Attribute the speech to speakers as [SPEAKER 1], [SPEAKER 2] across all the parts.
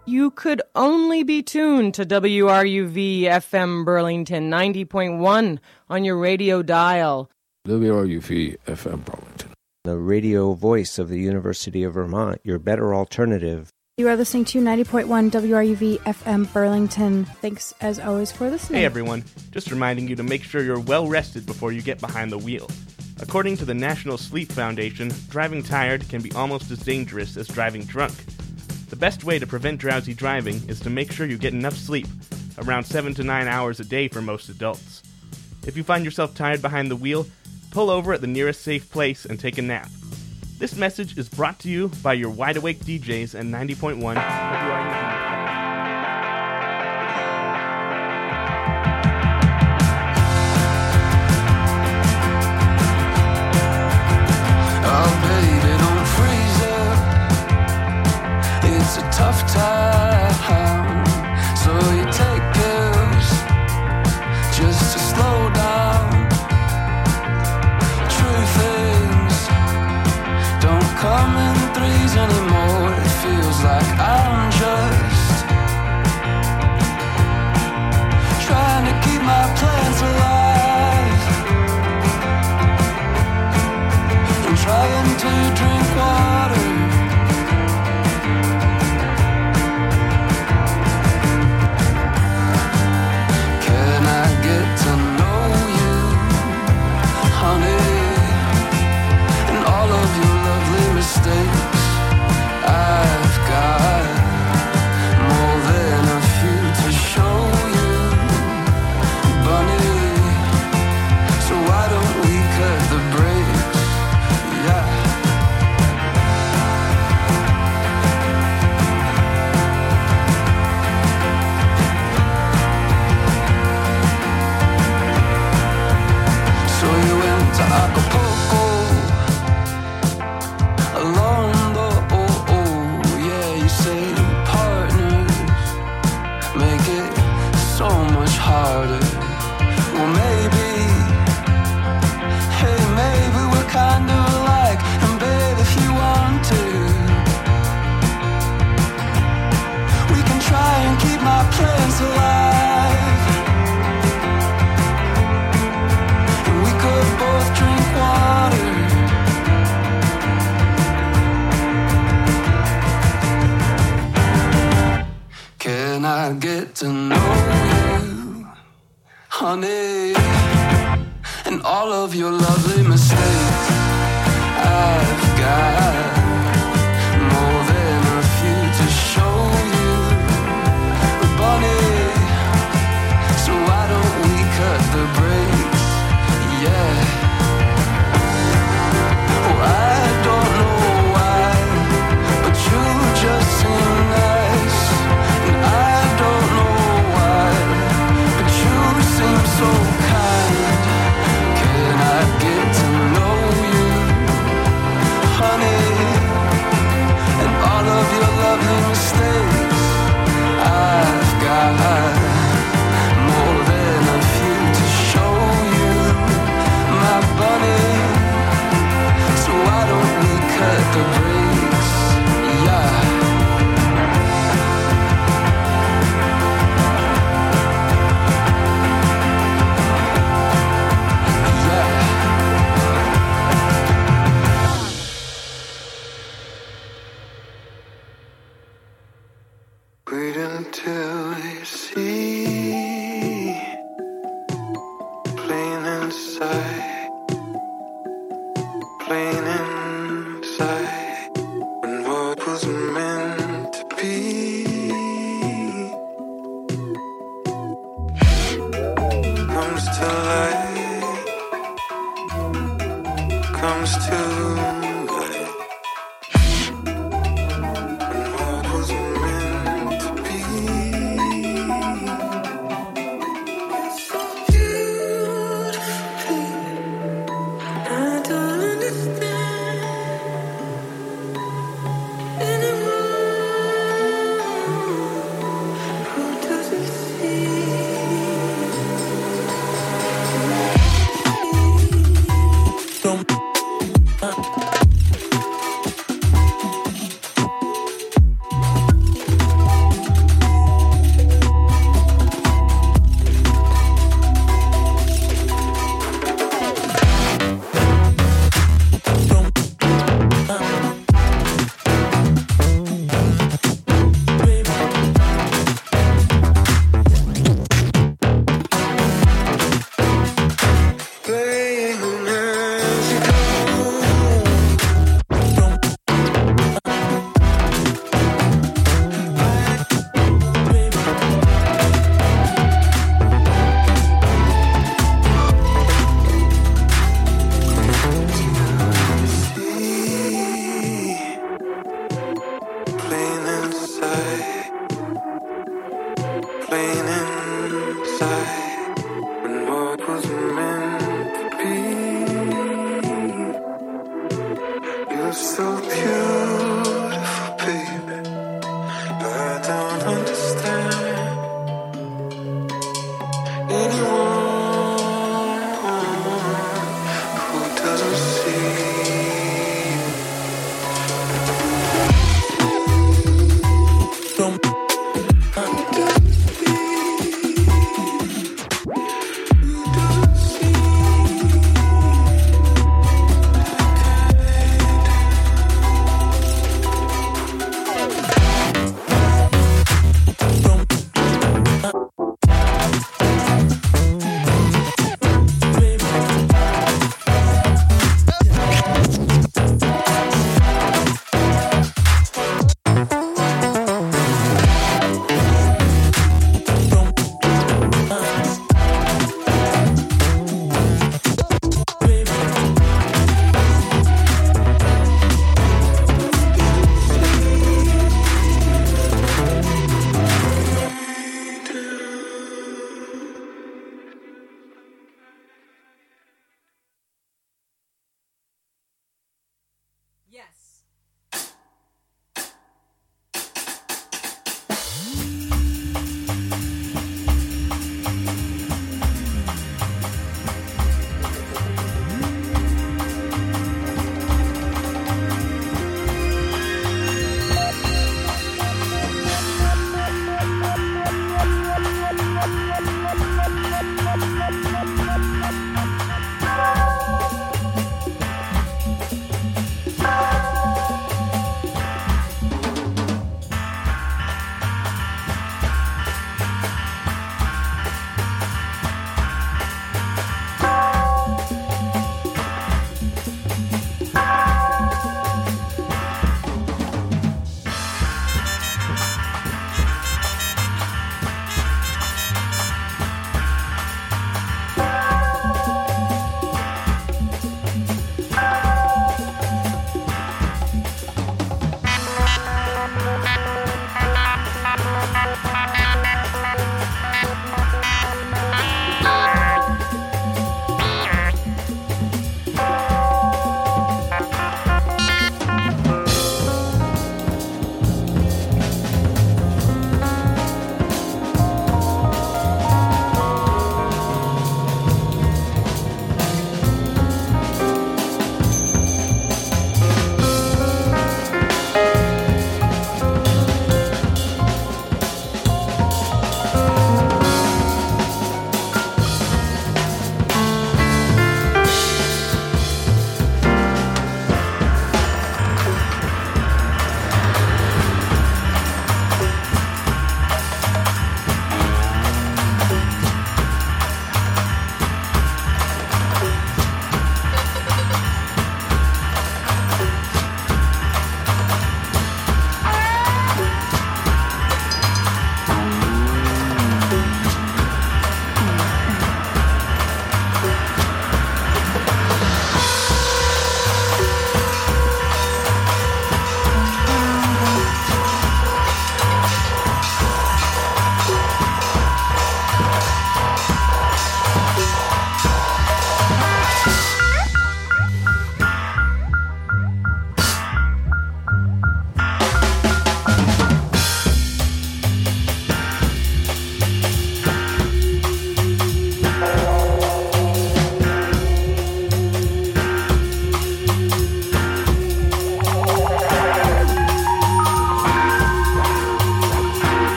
[SPEAKER 1] You could only be tuned to WRUV FM Burlington 90.1 on your radio dial.
[SPEAKER 2] WRUV FM Burlington,
[SPEAKER 3] the radio voice of the University of Vermont, your better alternative.
[SPEAKER 4] You are listening to 90.1 WRUV FM Burlington. Thanks, as always, for listening.
[SPEAKER 5] Hey, everyone. Just reminding you to make sure you're well rested before you get behind the wheel. According to the National Sleep Foundation, driving tired can be almost as dangerous as driving drunk. The best way to prevent drowsy driving is to make sure you get enough sleep, around 7 to 9 hours a day for most adults. If you find yourself tired behind the wheel, pull over at the nearest safe place and take a nap. This message is brought to you by your wide-awake DJs at 90.1 WRUV.
[SPEAKER 6] Tough time, so you take pills just to slow down. True things don't come in threes anymore. It feels like I'm just trying to keep my plans alive and trying to drink water. Mistakes, I've got more than a few to show you, bunny. So why don't we cut the brakes? Yeah. So you went to Acapulco. Alone though, yeah, you say partners make it so much harder. Well, maybe, hey, maybe we're kind of alike. And babe, if you want to, we can try and keep my plans alive. And we could both drink water. Can I get to know you, honey, and all of your lovely mistakes? I've got more than a few to show you, bunny. So why don't we cut the brakes? Yeah. Oh, I don't know why, but you just seem nice. I don't know why, but you seem so kind. Can I get to know you, honey, and all of your lovely mistakes? I've got more than a few to show you, my bunny. So why don't we cut the brakes? Yeah. Wait until you see plain inside, plain inside, and what was meant to be comes to light, comes to light. And what was meant to be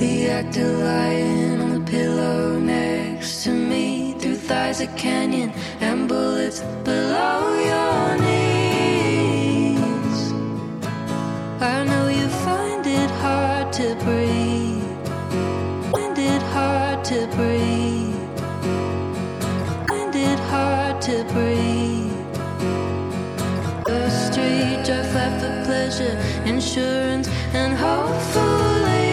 [SPEAKER 6] The actor lying on the pillow next to me, through thighs a canyon and bullets below your knees. I know you find it hard to breathe, find it hard to breathe, find it hard to breathe. The street drive flat for pleasure, insurance and hopefully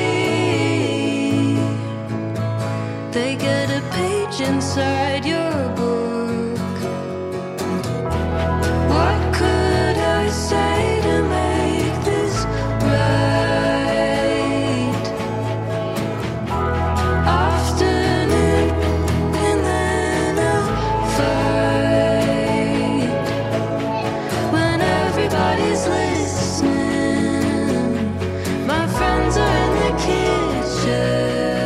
[SPEAKER 6] they get a page inside your book. What could I say to make this right? Afternoon and then a fight. When everybody's listening, my friends are in the kitchen.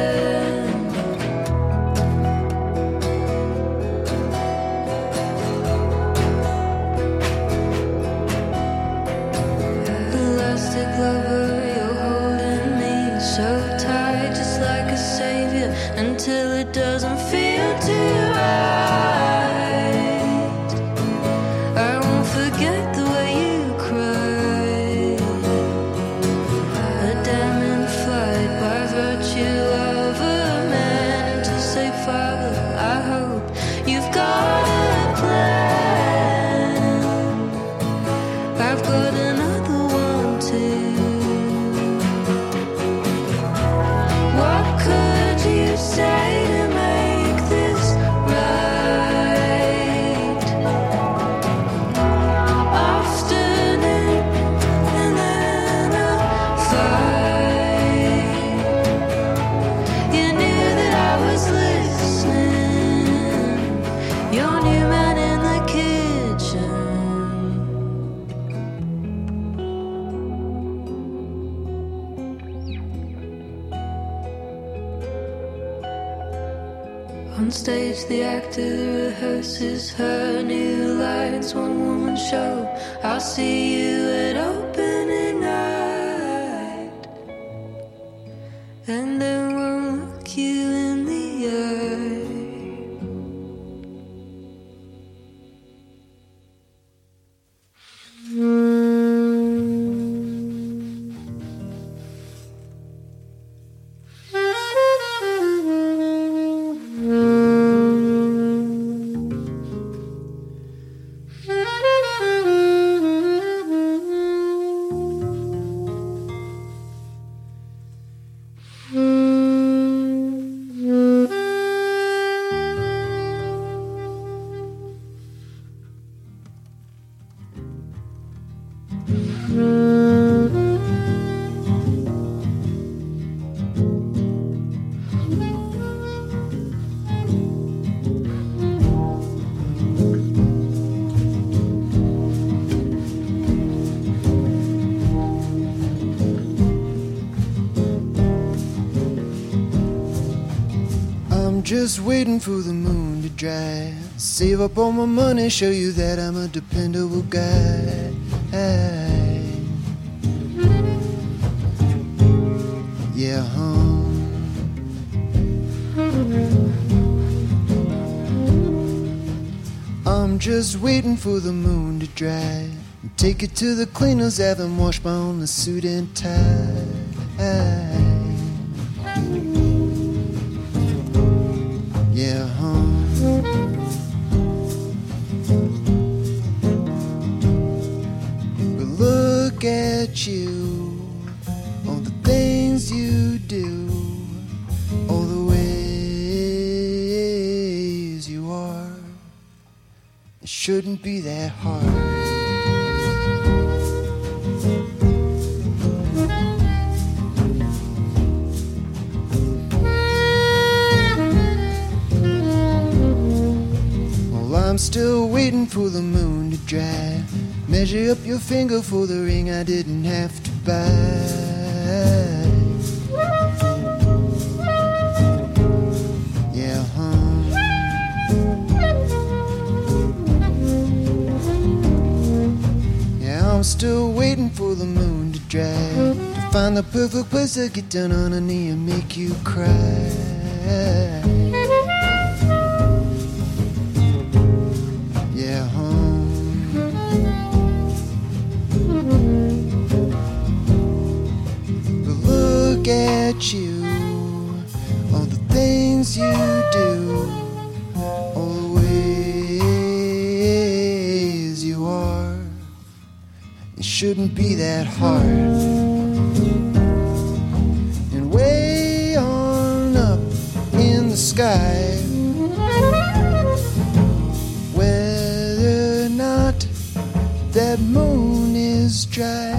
[SPEAKER 6] Until it doesn't feel too right. I won't forget the way you cried. A damning fight by virtue of a man to say, Father, I hope you've got a plan. I've got another one too. What could you say to make this right? Afternoon and then a fight. You knew that I was listening. Your new man in the kitchen. On stage, the actor rehearses her new lines. One woman show, I'll see you at opening night, and then won't look you in the eye.
[SPEAKER 7] Just waiting for the moon to dry. Save up all my money, show you that I'm a dependable guy. Yeah, I'm just waiting for the moon to dry. Take it to the cleaners, have them wash my only suit and tie. Yeah, but look at you, all the things you do, all the ways you are. It shouldn't be that hard. I'm still waiting for the moon to dry. Measure up your finger for the ring I didn't have to buy. Yeah, yeah, I'm still waiting for the moon to dry, to find the perfect place to get down on a knee and make you cry. Yeah, home. But look at you, all the things you do, all the ways you are. It shouldn't be that hard. And way on up in the sky, whether or not that moon is dry,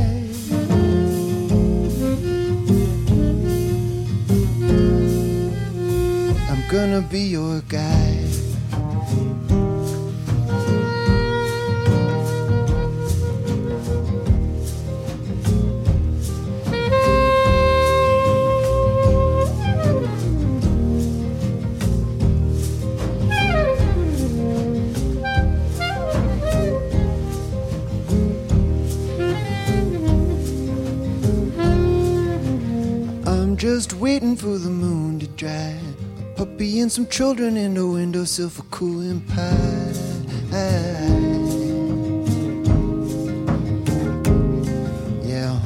[SPEAKER 7] I'm gonna be your guide. Just waiting for the moon to dry. A puppy and some children in the windowsill for cooling pie. Yeah,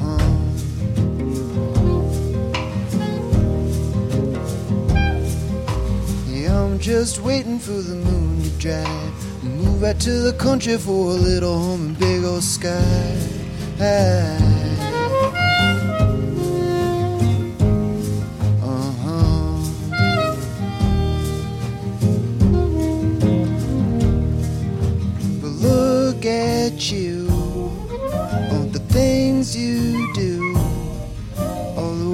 [SPEAKER 7] yeah, I'm just waiting for the moon to dry. Move out to the country for a little home and big old sky. You, all the things you do, all the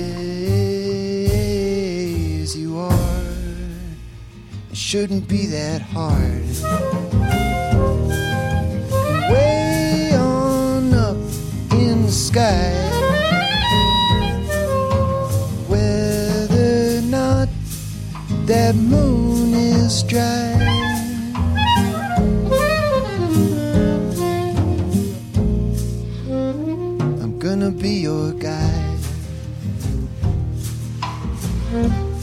[SPEAKER 7] ways you are. It shouldn't be that hard. Way on up in the sky, whether or not that moon is dry, gonna be your guide.